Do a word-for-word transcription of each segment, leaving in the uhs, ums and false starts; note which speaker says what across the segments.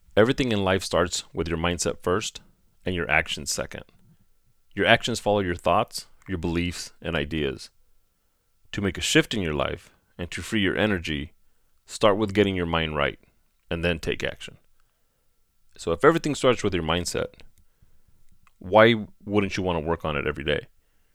Speaker 1: Everything in life starts with your mindset first and your actions second. Your actions follow your thoughts, your beliefs, and ideas. To make a shift in your life and to free your energy, start with getting your mind right and then take action. So if everything starts with your mindset, why wouldn't you want to work on it every day?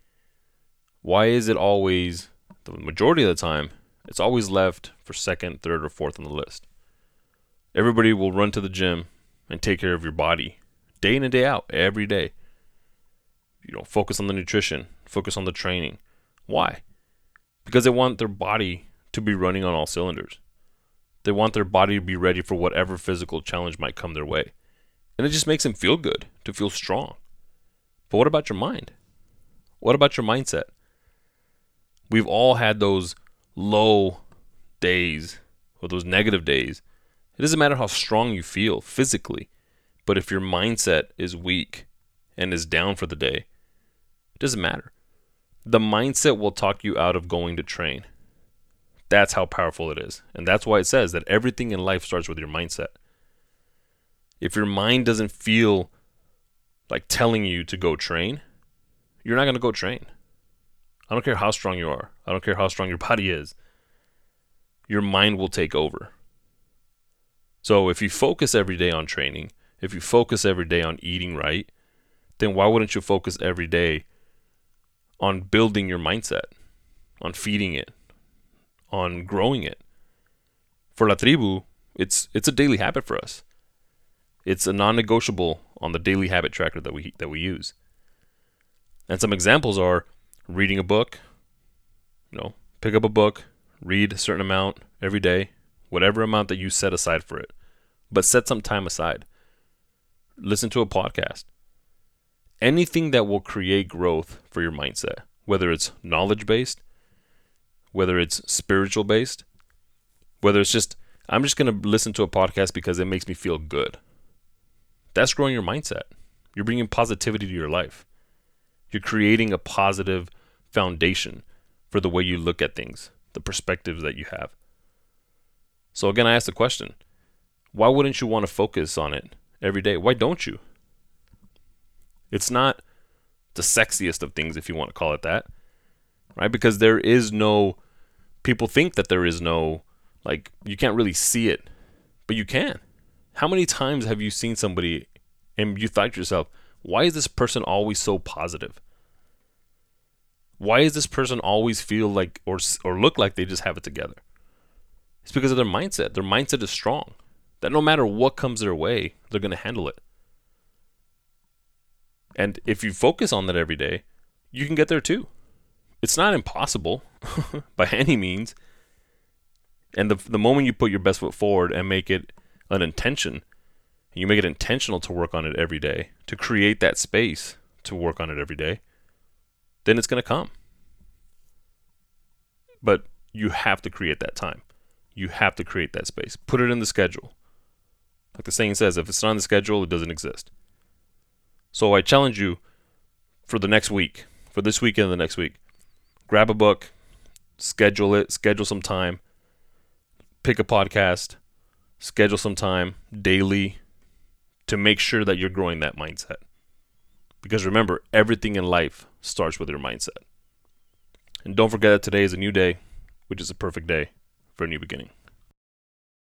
Speaker 1: Why is it always, the majority of the time, it's always left for second, third, or fourth on the list? Everybody will run to the gym and take care of your body day in and day out, every day. You know, focus on the nutrition, focus on the training. Why? Because they want their body to be running on all cylinders. They want their body to be ready for whatever physical challenge might come their way. And it just makes them feel good, to feel strong. But what about your mind? What about your mindset? We've all had those low days or those negative days. It doesn't matter how strong you feel physically, but if your mindset is weak and is down for the day, it doesn't matter. The mindset will talk you out of going to train. That's how powerful it is. And that's why it says that everything in life starts with your mindset. If your mind doesn't feel like telling you to go train, you're not going to go train. I don't care how strong you are. I don't care how strong your body is. Your mind will take over. So if you focus every day on training, if you focus every day on eating right, then why wouldn't you focus every day on building your mindset, on feeding it, on growing it? For La Tribu, it's it's a daily habit for us. It's a non-negotiable on the daily habit tracker that we that we use. And some examples are reading a book. You know, pick up a book, read a certain amount every day, whatever amount that you set aside for it. But set some time aside. Listen to a podcast. Anything that will create growth for your mindset, whether it's knowledge-based, whether it's spiritual-based, whether it's just, I'm just going to listen to a podcast because it makes me feel good. That's growing your mindset. You're bringing positivity to your life. You're creating a positive foundation for the way you look at things, the perspectives that you have. So again, I ask the question, why wouldn't you want to focus on it every day? Why don't you? It's not the sexiest of things, if you want to call it that, right? Because there is no, people think that there is no, like, you can't really see it, but you can. How many times have you seen somebody and you thought to yourself, why is this person always so positive? Why does this person always feel like or or look like they just have it together? It's because of their mindset. Their mindset is strong. That no matter what comes their way, they're going to handle it. And if you focus on that every day, you can get there too. It's not impossible by any means. And the the moment you put your best foot forward and make it an intention, you make it intentional to work on it every day, to create that space to work on it every day, then it's going to come. But you have to create that time. You have to create that space. Put it in the schedule. Like the saying says, if it's not on the schedule, it doesn't exist. So I challenge you for the next week, for this weekend and the next week, grab a book, schedule it, schedule some time, pick a podcast, schedule some time daily to make sure that you're growing that mindset. Because remember, everything in life starts with your mindset. And don't forget that today is a new day, which is a perfect day for a new beginning.